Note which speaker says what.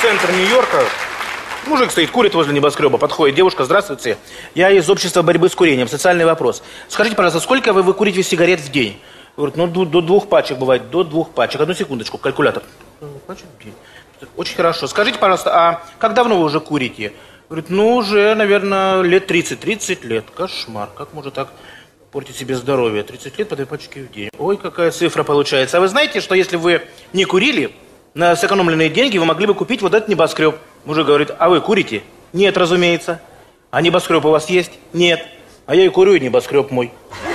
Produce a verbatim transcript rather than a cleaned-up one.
Speaker 1: центр Нью-Йорка. Мужик стоит, курит возле небоскреба, подходит девушка, здравствуйте. Я из общества борьбы с курением, социальный вопрос. Скажите, пожалуйста, сколько вы, вы курите сигарет в день? Говорит, ну до, до двух пачек бывает, до двух пачек. Одну секундочку, калькулятор. Пачек в день. Очень хорошо. Скажите, пожалуйста, а как давно вы уже курите? Говорит, ну уже, наверное, лет тридцать. тридцать лет. Кошмар. Как можно так портить себе здоровье? тридцать лет по две пачки в день. Ой, какая цифра получается. А вы знаете, что если вы не курили, на сэкономленные деньги вы могли бы купить вот этот небоскреб? Мужик говорит, а вы курите? Нет, разумеется. А небоскреб у вас есть? Нет. А я и курю, и небоскреб мой.